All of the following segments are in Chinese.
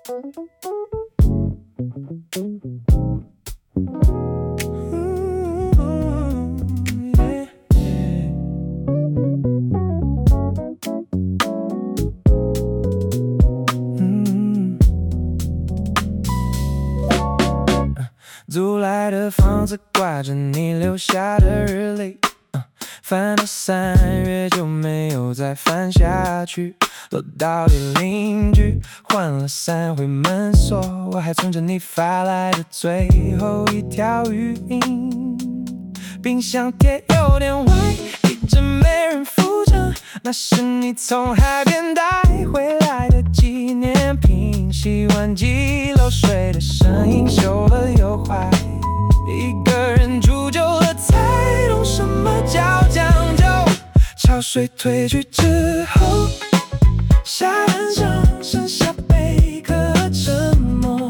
租来的房子挂着你留下的日历，翻到3月就没有再翻下去。楼道里邻居换了3回门锁，我还存着你发来的最后一条语音。冰箱贴有点歪，一直没人扶着，那是你从海边带回来的纪念品。洗碗机漏水的声音修了又坏，一个人住久了才懂什么叫将就。潮水退去之后，沙滩上剩下贝壳和沉默。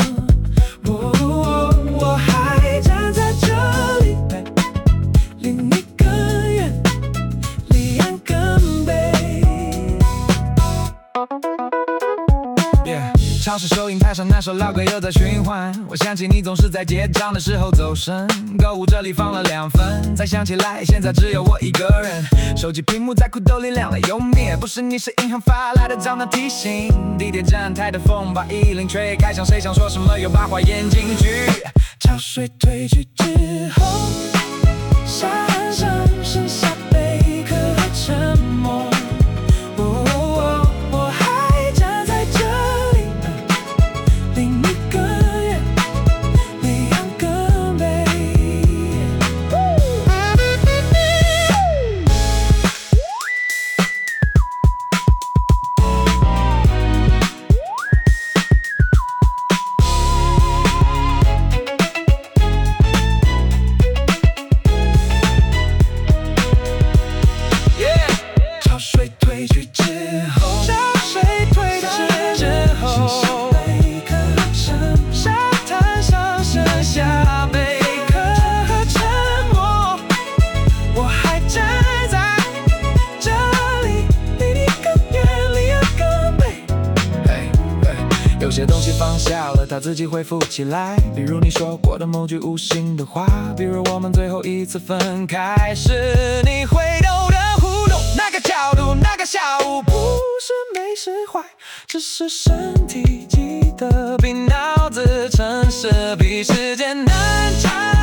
我还站在这里，离你更远，离岸更北。超市收银台上那首老歌又在循环，我想起你总是在结账的时候走神，购物车里放了2份，才想起来现在只有我一个人。手机屏幕在裤兜里亮了又灭，不是你是银行发来的账单提醒。地铁站台的风把衣领吹开，像谁想说什么又把话咽进去。潮水退去之后，沙滩上剩下贝壳和沉默。我还站在这里，离你更远，离岸更北。潮水退去之后，沙滩上剩下贝壳和沉默。我还站在这里，离你更远，离岸更北。有些东西放下了，它自己会浮起来，比如你说过的某句无心的话，比如我们最后一次分开时你回头的互动，那个角度，那个下午，不是没是坏，只是身体记得比脑子诚实，比时间难长。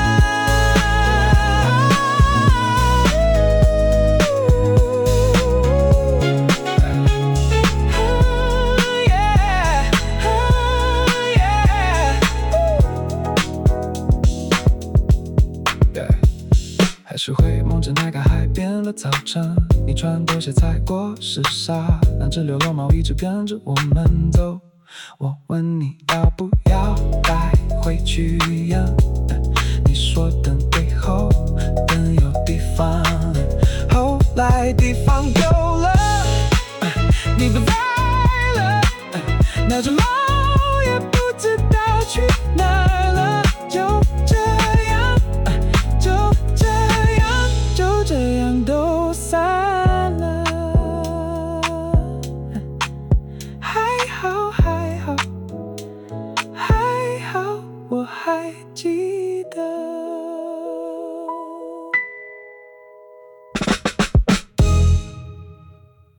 还是会梦着那个海边的早晨，你穿拖鞋踩过石沙，那只流浪猫一直跟着我们走。我问你要不要带回去养，你说等背后等有地方，后来地方有了，你不在了，那只猫